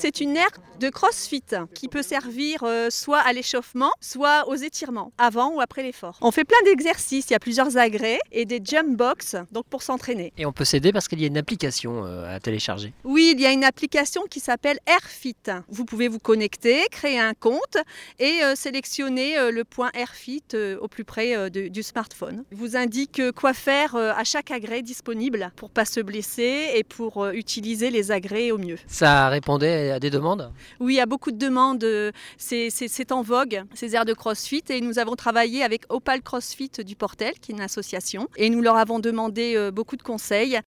c'est une aire de CrossFit qui peut servir soit à l'échauffement, soit aux étirements, avant ou après l'effort. On fait plein d'exercices, il y a plusieurs agrès et des jump box donc pour s'entraîner. Et on peut s'aider parce qu'il y a une application à télécharger. Oui, il y a une application qui s'appelle AirFit. Vous pouvez vous connecter, créer un compte et sélectionner le point AirFit au plus près du smartphone. Il vous indique quoi faire à chaque agrès disponible pour ne pas se blesser et pour utiliser les agrès au mieux. Ça répondait à des demandes ? Oui, il y a beaucoup de demandes. C'est en vogue, ces aires de CrossFit. Et nous avons travaillé avec Opal CrossFit du Portel, qui est une association. Et nous leur avons demandé beaucoup de conseils.